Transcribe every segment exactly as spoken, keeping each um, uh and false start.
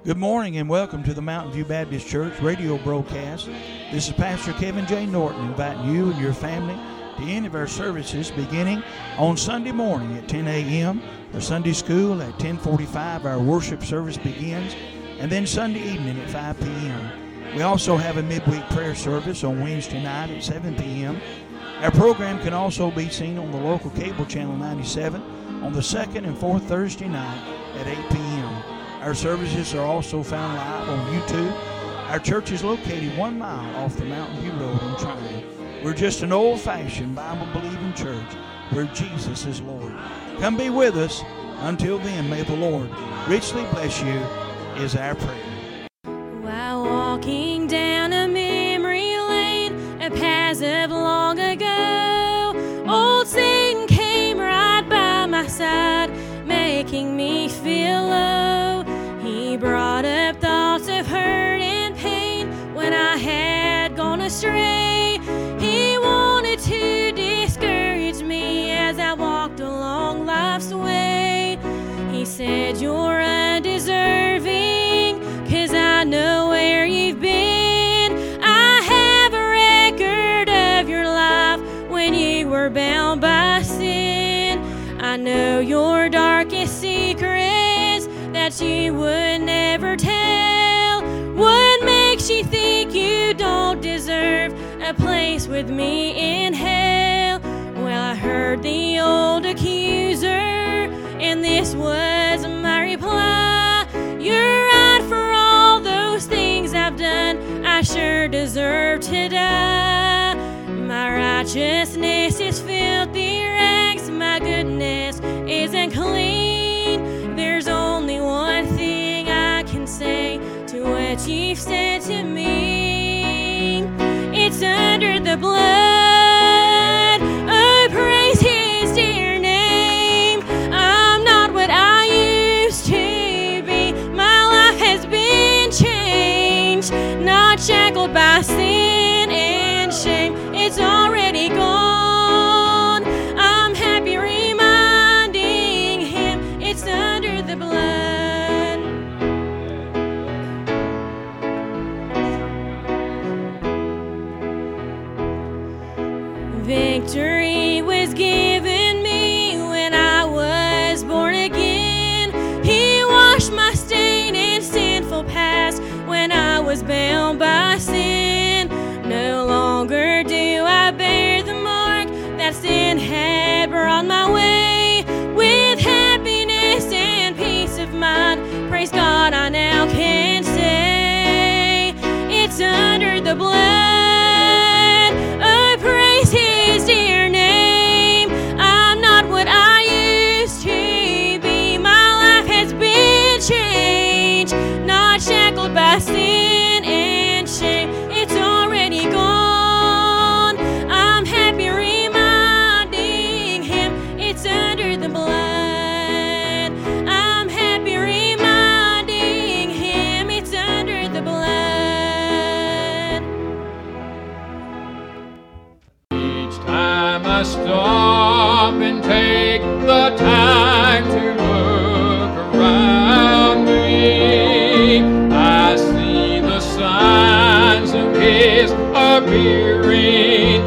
Good morning and welcome to the Mountain View Baptist Church radio broadcast. This is Pastor Kevin J. Norton inviting you and your family to any of our services beginning on Sunday morning at ten a.m. for Sunday school. At ten forty-five our worship service begins, and then Sunday evening at five p.m. We also have a midweek prayer service on Wednesday night at seven p.m. Our program can also be seen on the local cable channel ninety-seven on the second and fourth Thursday night at eight p.m. Our services are also found live on YouTube. Our church is located one mile off the Mountain View Road in Tryon. We're just an old-fashioned Bible-believing church where Jesus is Lord. Come be with us. Until then, may the Lord richly bless you is our prayer. While walking down a memory lane, a path of long ago, old Satan came right by my side, making me feel low. He brought up thoughts of hurt and pain when I had gone astray. He wanted to discourage me as I walked along life's way. He said, "You're undeserving, 'cause I know where you've been. I have a record of your life when you were bound by sin. I know your darkest secrets that you would never tell. What makes you think you don't deserve a place with me in hell?" Well, I heard the old accuser, and this was my reply. "You're right, for all those things I've done, I sure deserve to die. My righteousness is filthy rags, my goodness isn't clean. There's only one thing I can say to what you've said to me. It's under the blood. Oh, praise his dear name. I'm not what I used to be. My life has been changed, not shackled by sin and shame. It's already gone. I'm happy reminding him it's under the blood." Victory was given me when I was born again. He washed my stain and sinful past when I was bound by sin. No longer do I bear the mark that sin had brought my way. With happiness and peace of mind, praise God, I now can say it's under the blood. Oh, praise his dear name. I'm not what I used to be. My life has been changed, not shackled by sin and shame. It's already gone. I'm happy reminding him it's under the blood. I'm happy reminding him it's under the blood. Each time I stop and take the time to look around me, I see the signs of his appearing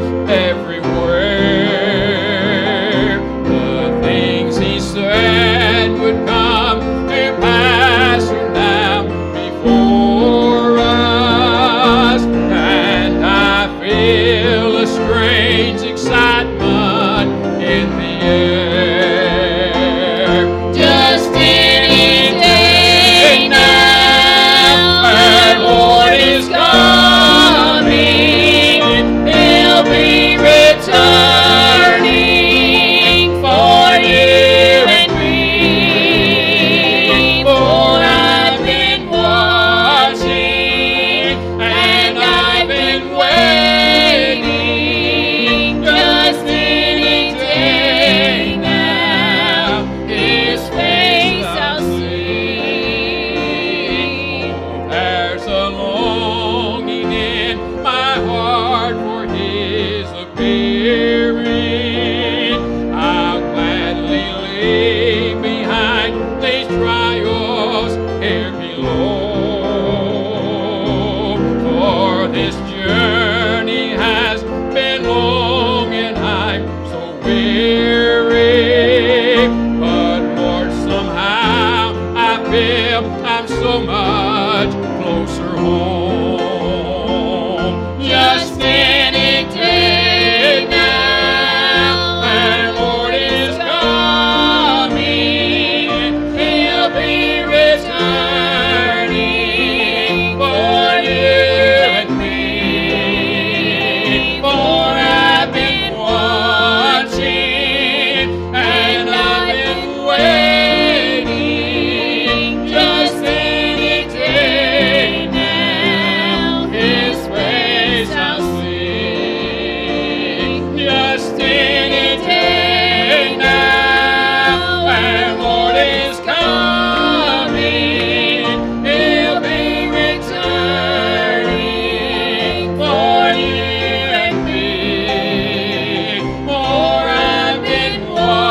everywhere. The things he said would come to pass are now before us, and I feel a strange excitement in the air. Just any day now, our Lord is coming. feel I'm so much closer home. Just any day now, and Lord is coming. He'll be returning for you and me. For I've been watching and I've been waiting. Just any day now, His face I'll see. Just any day now, and Lord is coming. He'll be returning for you and me. For I've been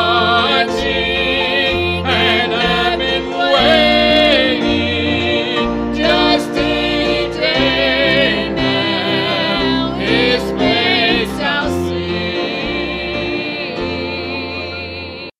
watching and I've been waiting. Just any day now, His face I'll see.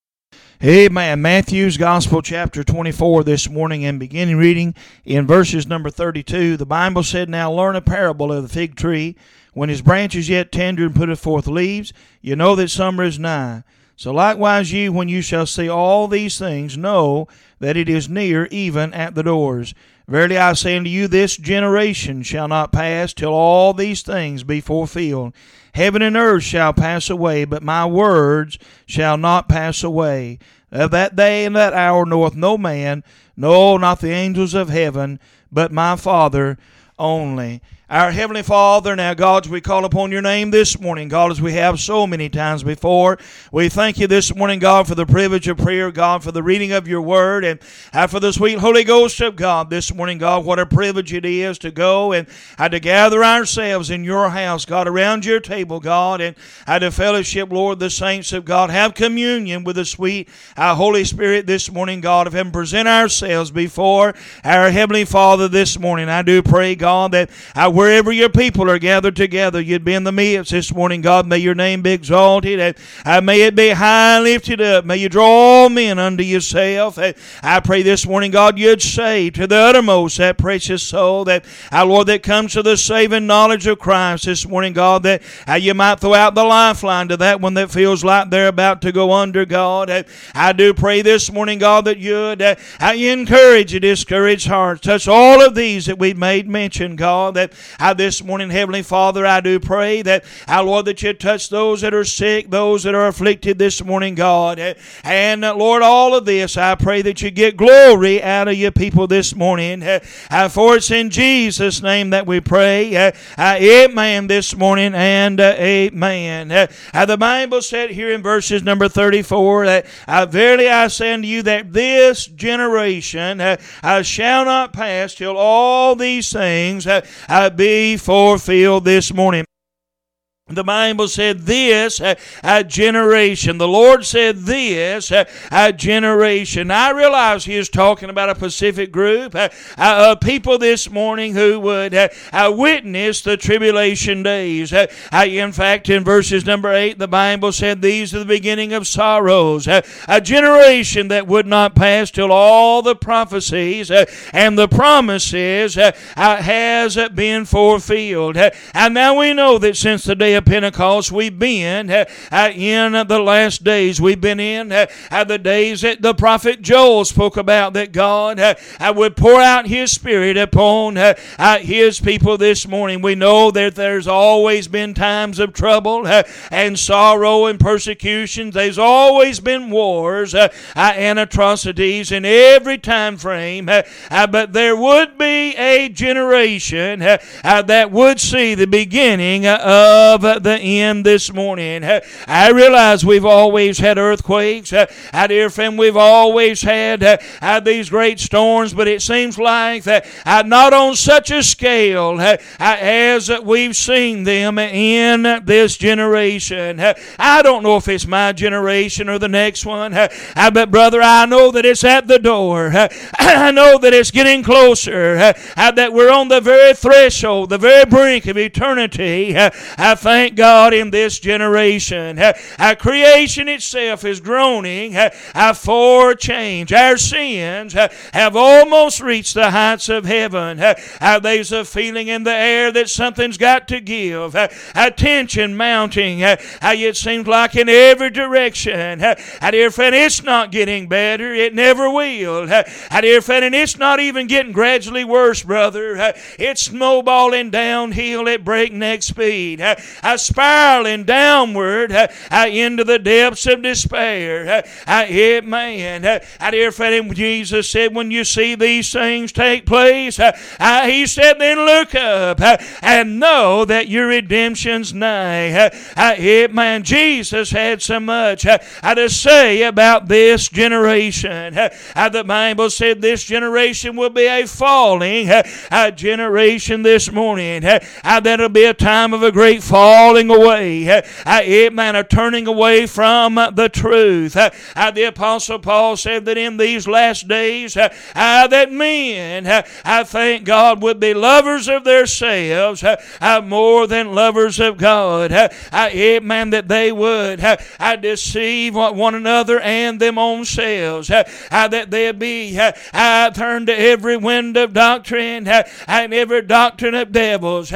Amen. Matthew's Gospel, chapter twenty-four this morning, and beginning reading in verses number thirty-two. The Bible said, "Now learn a parable of the fig tree. When his branch is yet tender and putteth forth leaves, you know that summer is nigh. So likewise ye, when you shall see all these things, know that it is near, even at the doors. Verily I say unto you, this generation shall not pass till all these things be fulfilled. Heaven and earth shall pass away, but my words shall not pass away. Of that day and that hour knoweth no man, no, not the angels of heaven, but my Father only." Our Heavenly Father, now God, as we call upon your name this morning, God, as we have so many times before, we thank you this morning, God, for the privilege of prayer, God, for the reading of your word, and uh, for the sweet Holy Ghost of God this morning, God. What a privilege it is to go and uh, to gather ourselves in your house, God, around your table, God, and uh, to fellowship, Lord, the saints of God. Have communion with the sweet uh, Holy Spirit this morning, God, of Him. Present ourselves before our Heavenly Father this morning. I do pray, God, that uh, wherever your people are gathered together, you'd be in the midst this morning, God. May your name be exalted, and uh, may it be high and lifted up. May you draw all men unto yourself. And I pray this morning, God, you'd save to the uttermost that precious soul, that, uh, Lord, that comes to the saving knowledge of Christ this morning, God, that uh, you might throw out the lifeline to that one that feels like they're about to go under, God. And I do pray this morning, God, that you'd uh, uh, encourage a discouraged heart. Touch all of these that we've made mention, God, that I this morning, Heavenly Father, I do pray that, our Lord, that you touch those that are sick, those that are afflicted this morning, God. And, uh, Lord, all of this, I pray that you get glory out of your people this morning. Uh, uh, for it's in Jesus' name that we pray. Uh, uh, amen this morning, and uh, amen. Uh, uh, the Bible said here in verses number thirty-four that, uh, "Verily I say unto you that this generation uh, uh, shall not pass till all these things uh, uh, be fulfilled." This morning, the Bible said this uh, uh, generation. The Lord said this uh, uh, generation. I realize He is talking about a specific group uh, uh, of people this morning who would uh, uh, witness the tribulation days. Uh, uh, in fact, in verses number eight, the Bible said these are the beginning of sorrows. Uh, a generation that would not pass till all the prophecies uh, and the promises uh, uh, has been fulfilled. Uh, and now we know that since the day of Pentecost, we've been uh, uh, in the last days. We've been in uh, uh, the days that the prophet Joel spoke about, that God uh, uh, would pour out His Spirit upon uh, uh, His people this morning. We know that there's always been times of trouble uh, and sorrow and persecutions. There's always been wars uh, uh, and atrocities in every time frame. Uh, uh, but there would be a generation uh, uh, that would see the beginning of uh, the end this morning. Uh, I realize we've always had earthquakes. Uh, uh, dear friend, we've always had uh, uh, these great storms, but it seems like that uh, not on such a scale uh, uh, as uh, we've seen them in this generation. Uh, I don't know if it's my generation or the next one, uh, uh, but brother, I know that it's at the door. Uh, I know that it's getting closer, uh, uh, that we're on the very threshold, the very brink of eternity. Uh, I thank thank God in this generation. Our creation itself is groaning for change. Our sins have almost reached the heights of heaven. There's a feeling in the air that something's got to give. Attention mounting. It seems like in every direction. Dear friend, it's not getting better. It never will. Dear friend, and it's not even getting gradually worse, brother. It's snowballing downhill at breakneck speed. Spiraling downward into the depths of despair. It man. Dear friend, Jesus said, when you see these things take place, He said, then look up and know that your redemption's nigh. It man, Jesus had so much to say about this generation. The Bible said this generation will be a falling generation this morning. That'll be a time of a great falling away. It man, a turning away from the truth. The Apostle Paul said that in these last days that men, I thank God, would be lovers of themselves more than lovers of God. It man, that they would deceive one another and them own selves. That they'd be turned to every wind of doctrine and every doctrine of devils.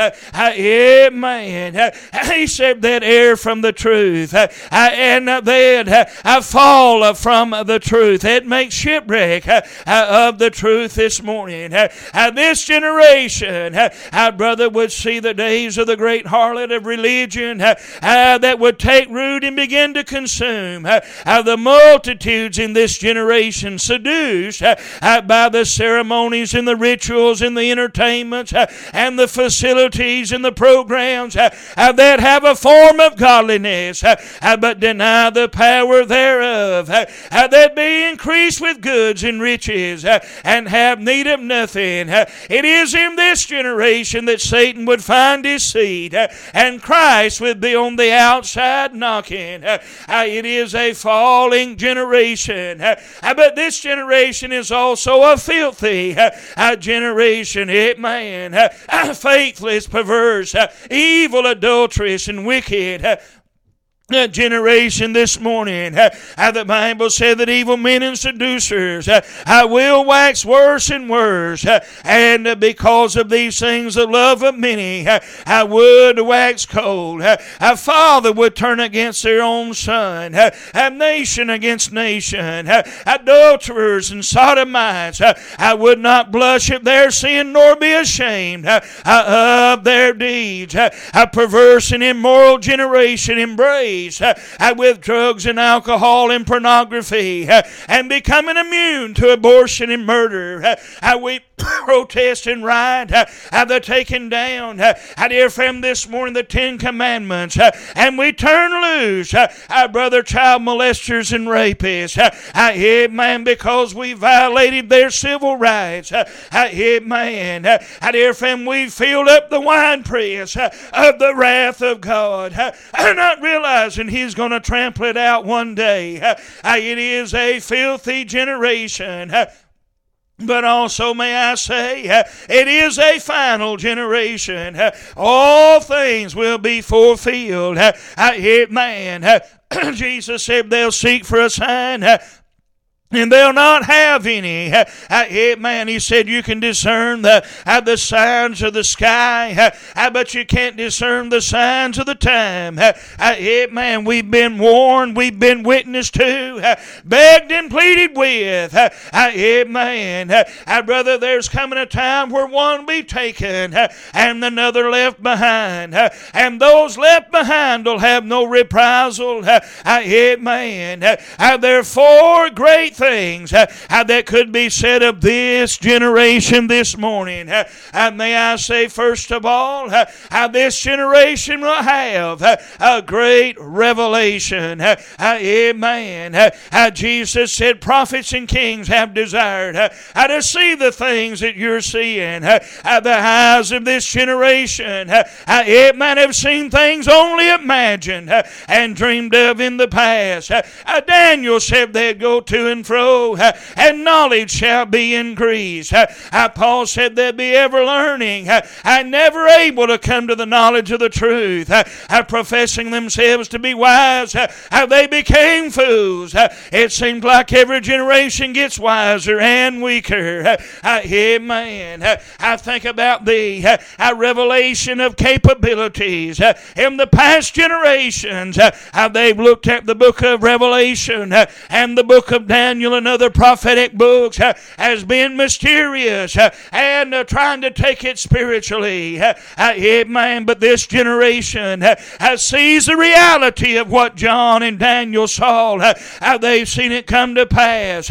It man, he said that err from the truth and they'd fall from the truth. They'd make shipwreck of the truth this morning. This generation, our brother, would see the days of the great harlot of religion that would take root and begin to consume the multitudes in this generation, seduced by the ceremonies and the rituals and the entertainments and the facilities and the programs that have a form of godliness but deny the power thereof. That be increased with goods and riches and have need of nothing. It is in this generation that Satan would find his seed and Christ would be on the outside knocking. It is a falling generation, but this generation is also a filthy generation. It man, faithless, perverse, evil, adulterous, and wicked generation this morning. Uh, the Bible said that evil men and seducers uh, uh, will wax worse and worse, uh, and uh, because of these things the love of many uh, uh, would wax cold. Uh, a father would turn against their own son, uh, a nation against nation. Uh, adulterers and sodomites uh, uh, would not blush at their sin nor be ashamed uh, uh, of their deeds. Uh, a perverse and immoral generation embraced Uh, uh, with drugs and alcohol and pornography uh, and becoming immune to abortion and murder. Uh, uh, we protest and riot uh, uh, the taking down, uh, uh, dear friend, this morning the Ten Commandments, uh, and we turn loose uh, our brother child molesters and rapists. Uh, uh, man, because we violated their civil rights. Uh, uh, man, uh, uh, dear friend, we filled up the winepress uh, of the wrath of God, uh, uh, not realizing He's going to trample it out one day. Uh, uh, it is a filthy generation. Uh, But also, may I say, uh, it is a final generation. Uh, all things will be fulfilled. Uh, uh, man, uh, Jesus said they'll seek for a sign, uh, and they'll not have any. Uh, uh, man, He said you can discern the, uh, the signs of the sky, uh, uh, but you can't discern the signs of the time. Uh, uh, man, we've been warned, we've been witnessed to, uh, begged and pleaded with. Uh, uh, man, uh, uh, brother, there's coming a time where one will be taken uh, and another left behind. Uh, and those left behind will have no reprisal. Uh, uh, man, uh, uh, there are four great things things uh, uh, that could be said of this generation this morning. Uh, uh, may I say, first of all, uh, uh, this generation will have uh, a great revelation. Uh, uh, amen. Uh, uh, Jesus said prophets and kings have desired uh, uh, to see the things that you're seeing. Uh, uh, the eyes of this generation, uh, uh, it might have seen things only imagined uh, and dreamed of in the past. Uh, uh, Daniel said they'd go to and fro grow, and knowledge shall be increased. Paul said they'd be ever learning, and never able to come to the knowledge of the truth. Professing themselves to be wise, they became fools. It seems like every generation gets wiser and weaker. Amen. I think about the revelation of capabilities in the past generations. They've looked at the book of Revelation and the book of Daniel and other prophetic books as being mysterious and trying to take it spiritually. Amen. But this generation sees the reality of what John and Daniel saw. They've seen it come to pass.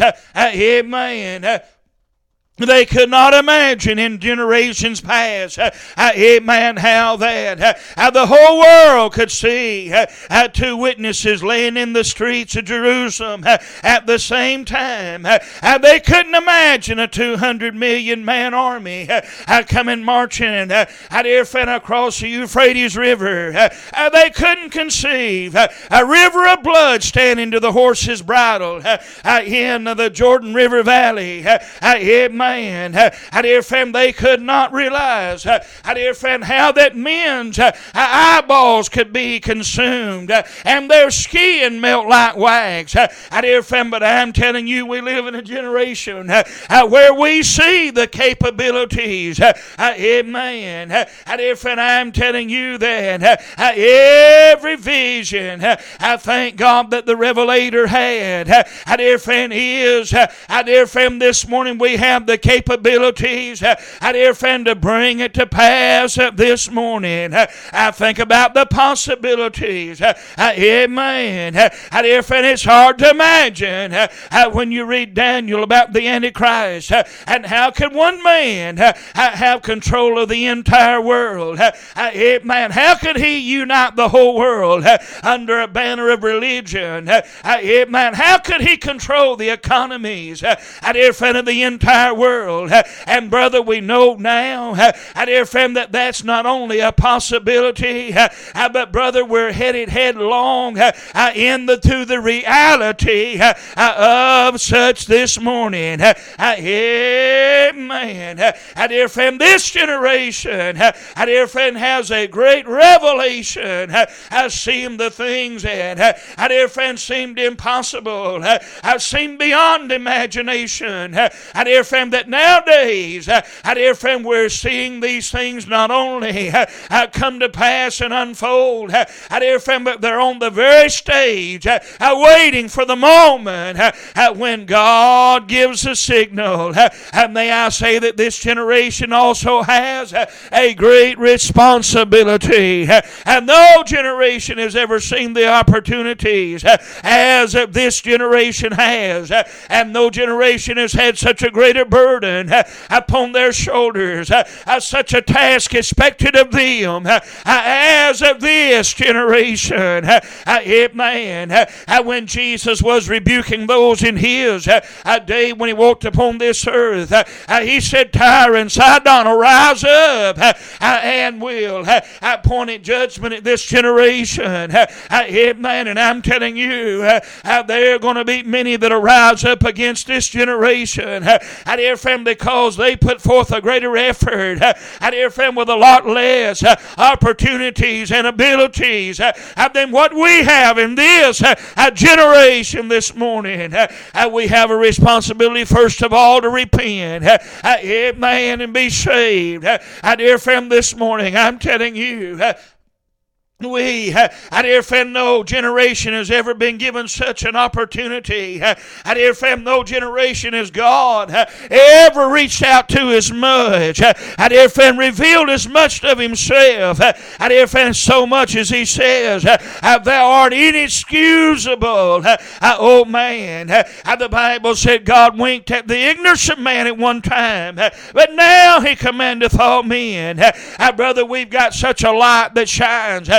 Amen. They could not imagine in generations past, uh, amen, how that uh, how the whole world could see uh, uh, two witnesses laying in the streets of Jerusalem uh, at the same time. Uh, uh, they couldn't imagine a two hundred million man army uh, uh, coming marching uh, out here across the Euphrates River. Uh, uh, they couldn't conceive uh, a river of blood standing to the horse's bridle uh, uh, in the Jordan River Valley. Uh, uh, amen. Man, uh, dear friend, they could not realize, uh, dear friend, how that men's uh, eyeballs could be consumed uh, and their skin melt like wax. Uh, dear friend, but I'm telling you, we live in a generation uh, uh, where we see the capabilities. Uh, uh, amen. Uh, dear friend, I'm telling you that uh, uh, every vision, uh, I thank God that the Revelator had. Uh, uh, dear friend, is, uh, uh, dear friend, this morning we have the capabilities, uh, dear friend, to bring it to pass uh, this morning. Uh, I think about the possibilities. Uh, uh, amen. Uh, dear friend, it's hard to imagine uh, uh, when you read Daniel about the Antichrist uh, and how could one man uh, have control of the entire world? Uh, uh, amen. How could he unite the whole world uh, under a banner of religion? Uh, uh, amen. How could he control the economies, uh, dear friend, of the entire world? World. And brother, we know now, dear friend, that that's not only a possibility, but brother, we're headed headlong into the, the reality of such this morning. Amen. Dear friend, this generation, dear friend, has a great revelation, seeing the things that, dear friend, seemed impossible, seemed beyond imagination. Dear friend, that nowadays, uh, dear friend, we're seeing these things not only uh, uh, come to pass and unfold, uh, dear friend, but they're on the very stage, uh, uh, waiting for the moment uh, uh, when God gives a signal. Uh, and may I say that this generation also has uh, a great responsibility. Uh, and no generation has ever seen the opportunities uh, as uh, this generation has. Uh, and no generation has had such a greater burden uh, upon their shoulders, uh, uh, such a task expected of them uh, uh, as of this generation. Uh, uh, amen. Uh, uh, when Jesus was rebuking those in his uh, uh, day when he walked upon this earth, uh, uh, he said, Tyre and Sidon will rise up uh, uh, and will uh, uh, point at judgment at this generation. Uh, uh, amen. And I'm telling you, uh, uh, there are going to be many that will rise up against this generation. Uh, uh, dear friend, because they put forth a greater effort, uh, dear friend, with a lot less uh, opportunities and abilities uh, than what we have in this uh, uh, generation this morning. Uh, uh, we have a responsibility, first of all, to repent, uh, uh, amen, and be saved. Uh, uh, dear friend, this morning, I'm telling you, uh, We, uh, I dear friend, no generation has ever been given such an opportunity. Uh, I dear friend, no generation has God uh, ever reached out to as much. Uh, I dear friend, revealed as much of himself. Uh, I dear friend, so much as he says, uh, uh, thou art inexcusable. Uh, uh, oh man, uh, uh, the Bible said God winked at the ignorance of man at one time, uh, but now he commandeth all men. Uh, uh, brother, we've got such a light that shines. Uh,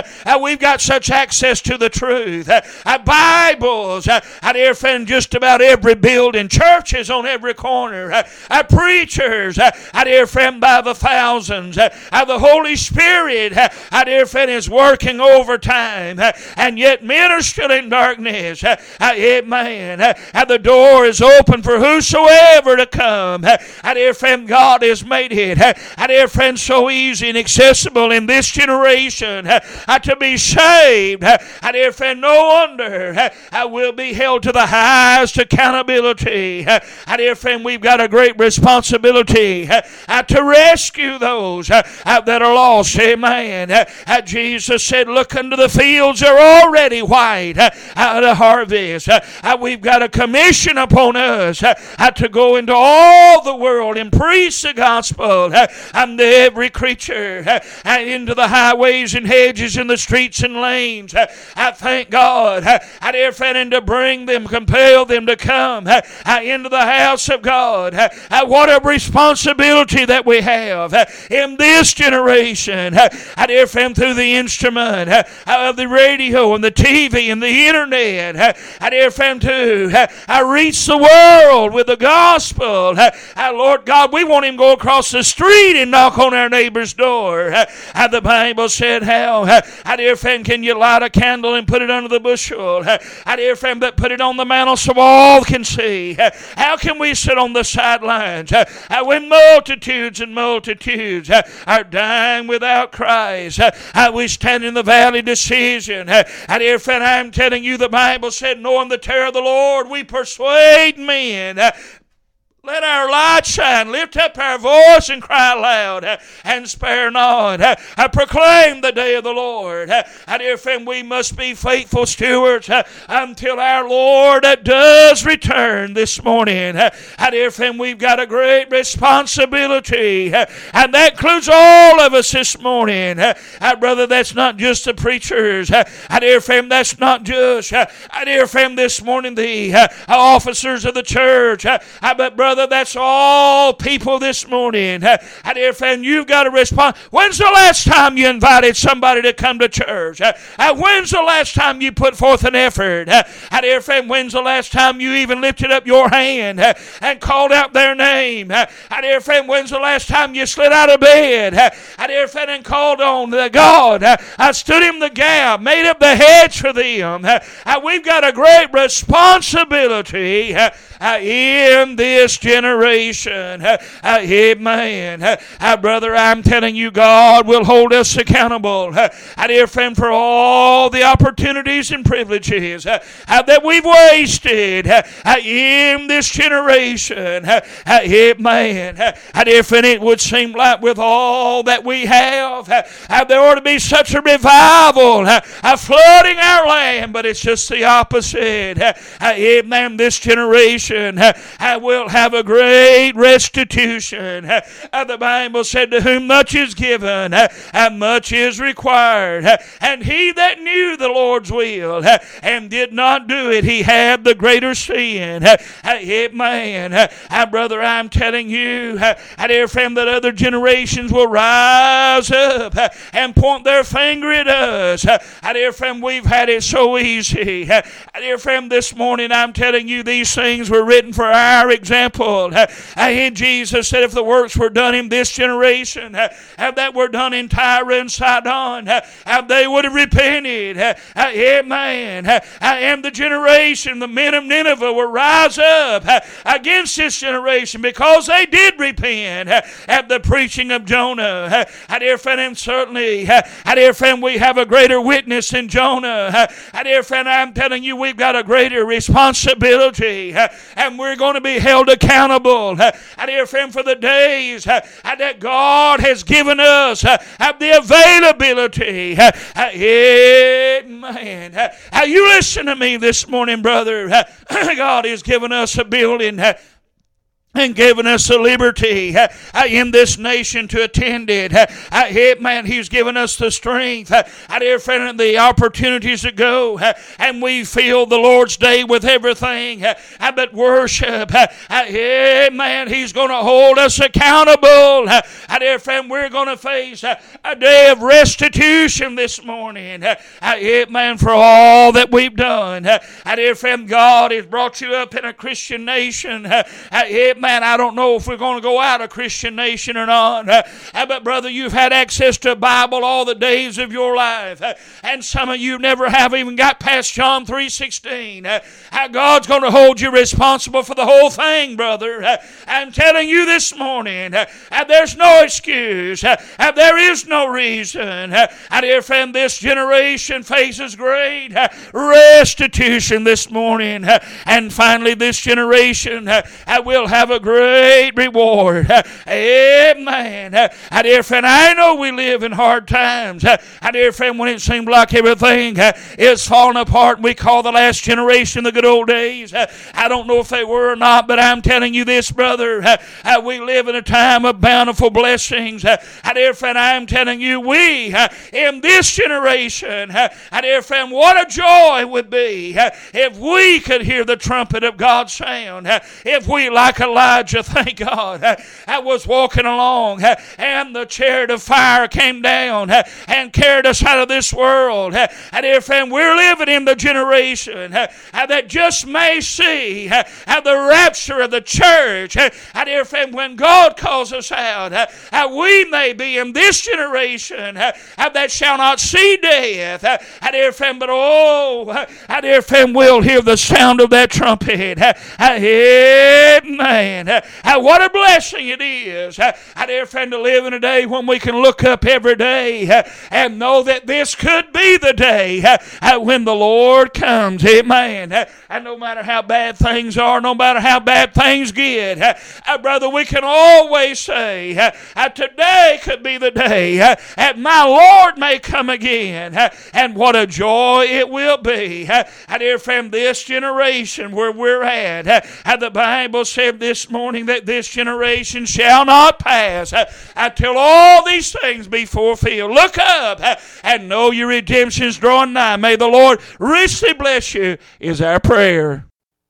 Uh, we've got such access to the truth. Uh, uh, Bibles, uh, uh, dear friend, just about every building, churches on every corner, uh, uh, preachers, uh, uh, dear friend, by the thousands. Uh, uh, the Holy Spirit, uh, uh, dear friend, is working overtime, uh, and yet men are still in darkness. Uh, uh, amen. Uh, uh, the door is open for whosoever to come. Uh, uh, dear friend, God has made it, uh, uh, dear friend, so easy and accessible in this generation uh, uh, to be saved. Uh, uh, dear friend, no wonder uh, uh, we'll be held to the highest accountability. Uh, uh, dear friend, we've got a great responsibility uh, uh, to rescue those uh, uh, that are lost. Amen. Uh, uh, Jesus said, look unto the fields, are already white uh, uh, the harvest. Uh, uh, we've got a commission upon us uh, uh, to go into all the world and preach the gospel uh, and to every creature uh, uh, into the highways and hedges and the streets and lanes. Uh, I thank God, uh, uh, dear friend, and to bring them, compel them to come uh, uh, into the house of God. Uh, uh, what a responsibility that we have uh, in this generation. Uh, uh, dear friend, through the instrument uh, of the radio and the T V and the internet, uh, uh, dear friend, to uh, uh, reach the world with the gospel. Uh, uh, Lord God, we want him to go across the street and knock on our neighbor's door. Uh, uh, the Bible said, how, uh, uh, dear friend, can you light a candle and put it under the bushel? Uh, uh, dear friend, but put it on the mantle so all can see. Uh, how can we sit on the sidelines uh, uh, when multitudes and multitudes uh, are dying without Christ? Uh, uh, we stand in the valley decision. Uh, uh, dear friend, I'm telling you, the Bible said, knowing the terror of the Lord, we persuade men. Uh, Let our light shine. Lift up our voice and cry loud uh, and spare not. Uh, uh, proclaim the day of the Lord. Uh, uh, dear friend, we must be faithful stewards uh, until our Lord uh, does return this morning. Uh, uh, dear friend, we've got a great responsibility, uh, and that includes all of us this morning. Uh, uh, brother, that's not just the preachers. Uh, uh, dear friend, that's not just, uh, uh, dear friend, this morning the uh, officers of the church. Uh, uh, but brother, that's all people this morning. Uh, dear friend, you've got to respond. When's the last time you invited somebody to come to church? Uh, uh, when's the last time you put forth an effort? Uh, dear friend, when's the last time you even lifted up your hand uh, and called out their name? Uh, dear friend, when's the last time you slid out of bed? Uh, dear friend, and called on the God? Uh, I stood in the gap, made up the hedge for them. Uh, uh, we've got a great responsibility uh, uh, in this generation. Uh, uh, amen. Uh, uh, brother, I'm telling you, God will hold us accountable. Uh, uh, dear friend, for all the opportunities and privileges uh, uh, that we've wasted uh, uh, in this generation. Uh, uh, amen. Uh, uh, dear friend, it would seem like with all that we have, uh, uh, there ought to be such a revival uh, uh, flooding our land, but it's just the opposite. Uh, uh, amen. This generation uh, uh, will have a great restitution. Uh, the Bible said, to whom much is given, uh, and much is required. Uh, and he that knew the Lord's will uh, and did not do it, he had the greater sin. Uh, uh, amen. Uh, uh, brother, I'm telling you, uh, uh, dear friend, that other generations will rise up uh, and point their finger at us. Uh, uh, dear friend, we've had it so easy. Uh, uh, dear friend, this morning I'm telling you, these things were written for our example. Uh, and Jesus said, if the works were done in this generation, uh, that were done in Tyre and Sidon, uh, they would have repented. Uh, uh, amen. Uh, and the generation, the men of Nineveh, will rise up uh, against this generation because they did repent uh, at the preaching of Jonah. Uh, dear friend, and certainly, uh, dear friend, we have a greater witness than Jonah. Uh, dear friend, I'm telling you, we've got a greater responsibility, uh, and we're going to be held accountable. Uh, dear friend, for the days uh, that God has given us, uh, the availability. Uh, amen. Uh, you listen to me this morning, brother. Uh, God has given us a building. Uh, and given us the liberty uh, in this nation to attend it. Uh, uh, man, He's given us the strength, uh, dear friend, the opportunities to go, uh, and we fill the Lord's day with everything uh, but worship. Uh, uh, man, He's going to hold us accountable. Uh, uh, dear friend, we're going to face uh, a day of restitution this morning. Uh, uh, man, for all that we've done. Uh, uh, dear friend, God has brought you up in a Christian nation. Uh, uh, Man, I don't know if we're going to go out a Christian nation or not. Uh, but brother, you've had access to a Bible all the days of your life. Uh, and some of you never have even got past John three sixteen. Uh, how God's going to hold you responsible for the whole thing, brother. Uh, I'm telling you this morning, uh, uh, there's no excuse. Uh, uh, there is no reason. Uh, uh, dear friend, this generation faces great uh, restitution this morning. Uh, and finally, this generation uh, uh, will have a great reward. Amen. Uh, dear friend, I know we live in hard times. Uh, dear friend, when it seemed like everything uh, is falling apart, we call the last generation the good old days. Uh, I don't know if they were or not, but I'm telling you this, brother. Uh, uh, we live in a time of bountiful blessings. Uh, dear friend, I'm telling you, we uh, in this generation, uh, dear friend, what a joy it would be uh, if we could hear the trumpet of God's sound. Uh, if we, like Elijah, thank God, uh, I was walking along uh, and the chariot of fire came down uh, and carried us out of this world. Uh, and dear friend, we're living in the generation uh, uh, that just may see uh, uh, the rapture of the church. Uh, uh, dear friend, when God calls us out, uh, uh, we may be in this generation uh, uh, that shall not see death. Uh, uh, dear friend, but oh, uh, uh, dear friend, we'll hear the sound of that trumpet. Uh, uh, amen. Uh, uh, what a blessing it is, uh, uh, dear friend, to live in a day when we can look up every day uh, and know that this could be the day uh, uh, when the Lord comes. Amen. Uh, and no matter how bad things are, no matter how bad things get, uh, uh, brother, we can always say, uh, uh, today could be the day uh, and my Lord may come again. Uh, and what a joy it will be. Uh, uh, dear friend, this generation where we're at, uh, uh, the Bible said this morning that this generation shall not pass uh, until all these things be fulfilled. Look up uh, and know your redemption's drawing nigh. May the Lord richly bless you, is our prayer.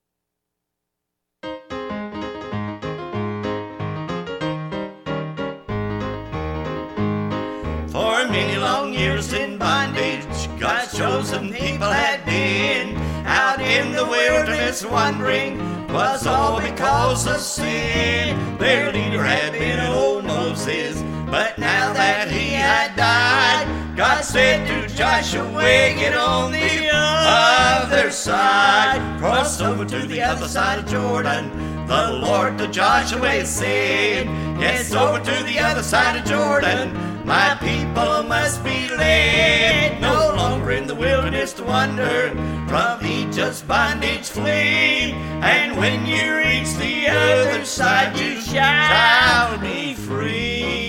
For many long years in bondage, God's chosen people had been out in the wilderness wandering. Was all because of sin. Their leader had been old Moses, but now that he had died, God said to Joshua, get on the other side. Cross over to the other side of Jordan. The Lord to Joshua said, yes, over to the other side of Jordan. My people must be led, no longer in the wilderness to wander, from Egypt's bondage flee. And when you reach the other side, you shall be free.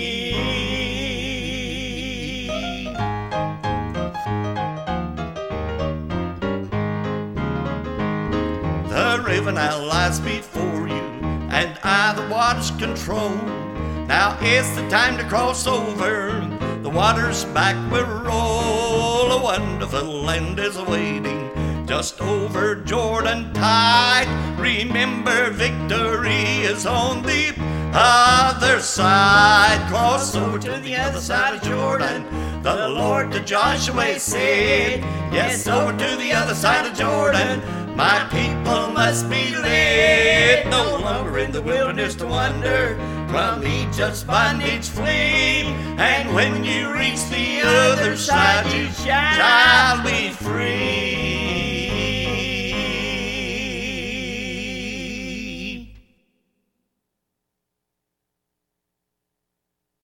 The river now lies before you, and I the waters control. Now is the time to cross over, the waters back will roll. A wonderful land is awaiting, just over Jordan tide. Remember, victory is on the other side. Cross over to the other side of Jordan. The Lord to Joshua said, yes, over to the other side of Jordan. My people must be led, no longer in the wilderness to wander, from Egypt's bondage flee. And when you reach the other side, you shall be free.